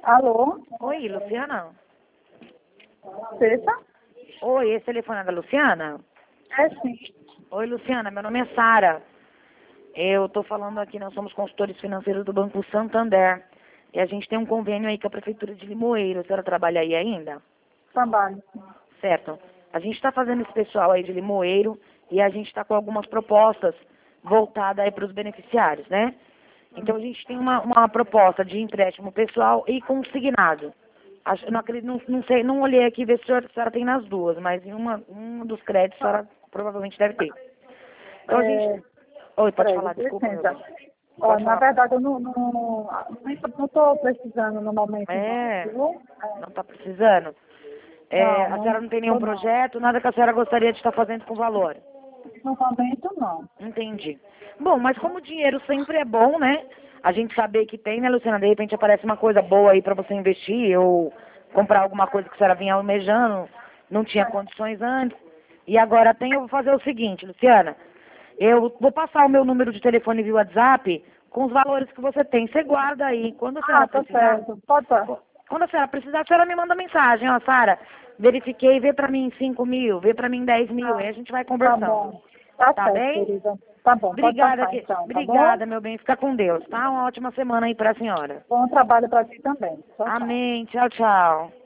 Alô? Oi, Luciana? Cessa? Oi, esse telefone é da Luciana? É sim. Oi, Luciana, meu nome é Sara. Eu tô falando aqui, nós somos consultores financeiros do Banco Santander. E a gente tem um convênio aí com a Prefeitura de Limoeiro. A senhora trabalha aí ainda? Trabalho. Certo. A gente está fazendo esse pessoal aí de Limoeiro e a gente está com algumas propostas voltadas aí para os beneficiários, né? Então a gente tem uma proposta de empréstimo pessoal e consignado. Eu não acredito, não sei, não olhei aqui ver se a senhora tem nas duas, mas em um dos créditos a senhora provavelmente deve ter. Então a gente. Oi, pode Peraí, falar, desculpa, meu licença. bem. Ó, Pode na falar. verdade, eu não estou precisando no momento, não, É, viu? não está precisando. A Não senhora não tem nenhum tô não. projeto, nada que a senhora gostaria de estar fazendo com valor. No momento, não. Entendi. Bom, mas como o dinheiro sempre é bom, né? A gente saber que tem, né, Luciana? De repente aparece uma coisa boa aí para você investir ou comprar alguma coisa que a senhora vinha almejando, não tinha condições antes. E agora tem, eu vou fazer o seguinte, Luciana. Eu vou passar o meu número de telefone via WhatsApp com os valores que você tem. Você guarda aí. Quando a senhora Tá precisar, certo. Pode tá. quando a senhora precisar, a senhora me manda mensagem. Ó, Sara, verifiquei, vê pra mim 5 mil, vê pra mim 10 mil. Aí a gente vai Tá conversando. bom. Tá Tá certo, bem? querida. Tá bom, pode passar então, tá bom? Obrigada, meu bem. Fica com Deus, tá? Uma ótima semana aí pra senhora. Bom trabalho para ti também. Tchau, tchau. Amém. Tchau, tchau.